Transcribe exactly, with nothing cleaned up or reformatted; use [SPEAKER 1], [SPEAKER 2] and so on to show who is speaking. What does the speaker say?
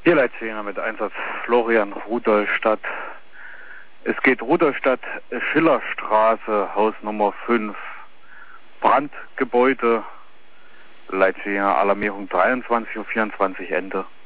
[SPEAKER 1] Hier Leitstehender mit Einsatz Florian Rudolstadt. Es geht Rudolstadt Schillerstraße, Haus Nummer fünf. Brandgebäude, Leitstehender Alarmierung dreiundzwanzig Uhr vierundzwanzig, Ende.